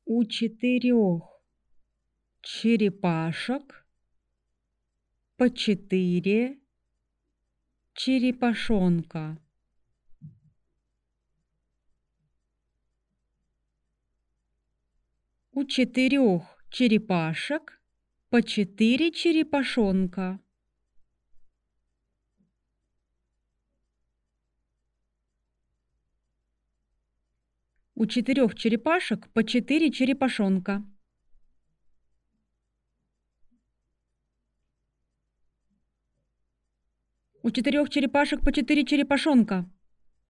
У 4 черепашек по 4 черепашонка. У 4 черепашек по 4 черепашонка. У 4 черепашек по 4 черепашонка. У 4 черепашек по 4 черепашонка.